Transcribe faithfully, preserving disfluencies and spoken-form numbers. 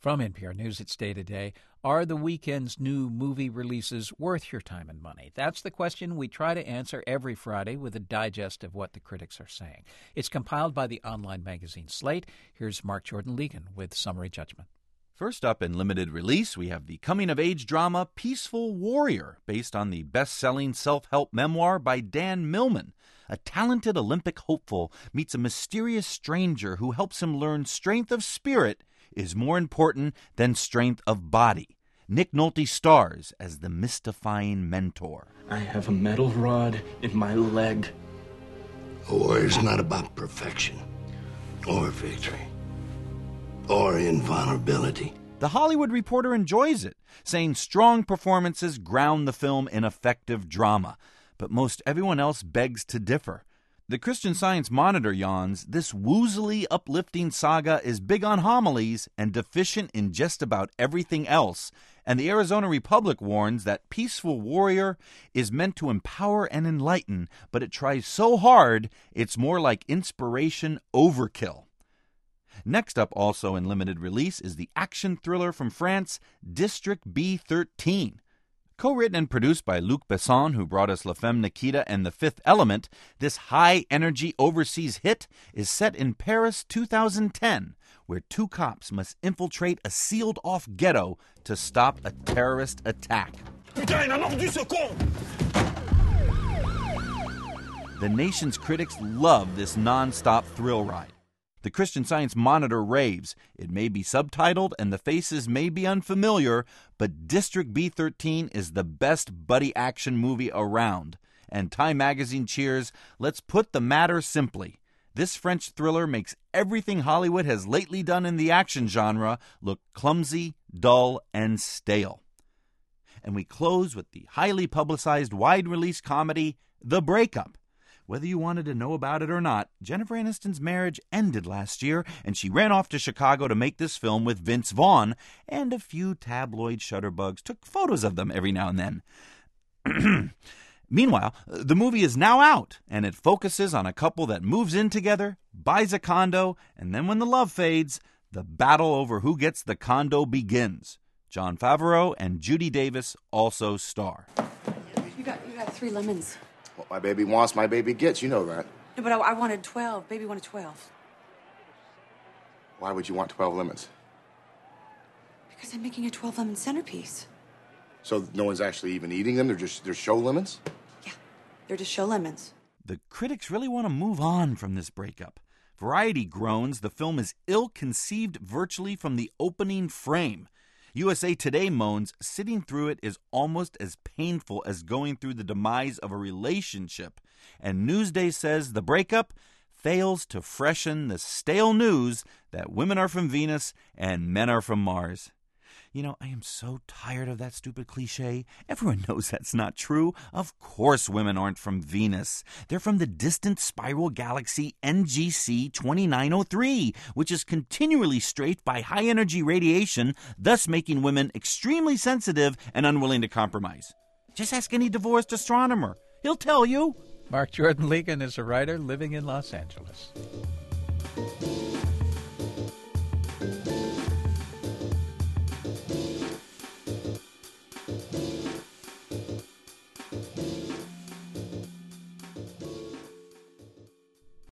From N P R News, it's Day to Day. Are the weekend's new movie releases worth your time and money? That's the question we try to answer every Friday with a digest of what the critics are saying. It's compiled by the online magazine Slate. Here's Mark Jordan Legan with Summary Judgment. First up in limited release, we have the coming-of-age drama Peaceful Warrior, based on the best-selling self-help memoir by Dan Millman. A talented Olympic hopeful meets a mysterious stranger who helps him learn strength of spirit is more important than strength of body. Nick Nolte stars as the mystifying mentor. I have a metal rod in my leg. A warrior's not about perfection, or victory, or invulnerability. The Hollywood Reporter enjoys it, saying strong performances ground the film in effective drama. But most everyone else begs to differ. The Christian Science Monitor yawns, this woozily uplifting saga is big on homilies and deficient in just about everything else. And the Arizona Republic warns that Peaceful Warrior is meant to empower and enlighten, but it tries so hard, it's more like inspiration overkill. Next up, also in limited release, is the action thriller from France, District B thirteen. Co-written and produced by Luc Besson, who brought us La Femme Nikita and The Fifth Element, this high-energy overseas hit is set in Paris two thousand ten, where two cops must infiltrate a sealed-off ghetto to stop a terrorist attack. The nation's critics love this non-stop thrill ride. The Christian Science Monitor raves. It may be subtitled and the faces may be unfamiliar, but District B thirteen is the best buddy action movie around. And Time Magazine cheers, let's put the matter simply. This French thriller makes everything Hollywood has lately done in the action genre look clumsy, dull, and stale. And we close with the highly publicized wide-release comedy, The Breakup. Whether you wanted to know about it or not, Jennifer Aniston's marriage ended last year, and she ran off to Chicago to make this film with Vince Vaughn, and a few tabloid shutterbugs took photos of them every now and then. Meanwhile, the movie is now out, and it focuses on a couple that moves in together, buys a condo, and then when the love fades, the battle over who gets the condo begins. Jon Favreau and Judy Davis also star. You got, you got three lemons. What my baby wants, my baby gets. You know that. No, but I, I wanted twelve. Baby wanted twelve. Why would you want twelve lemons? Because I'm making a twelve lemon centerpiece. So no one's actually even eating them? They're just they're show lemons? Yeah, they're just show lemons. The critics really want to move on from this breakup. Variety groans the film is ill-conceived virtually from the opening frame. U S A Today moans sitting through it is almost as painful as going through the demise of a relationship. And Newsday says the breakup fails to freshen the stale news that women are from Venus and men are from Mars. You know, I am so tired of that stupid cliche. Everyone knows that's not true. Of course women aren't from Venus. They're from the distant spiral galaxy N G C twenty-nine oh three, which is continually strafed by high-energy radiation, thus making women extremely sensitive and unwilling to compromise. Just ask any divorced astronomer. He'll tell you. Mark Jordan Legan is a writer living in Los Angeles.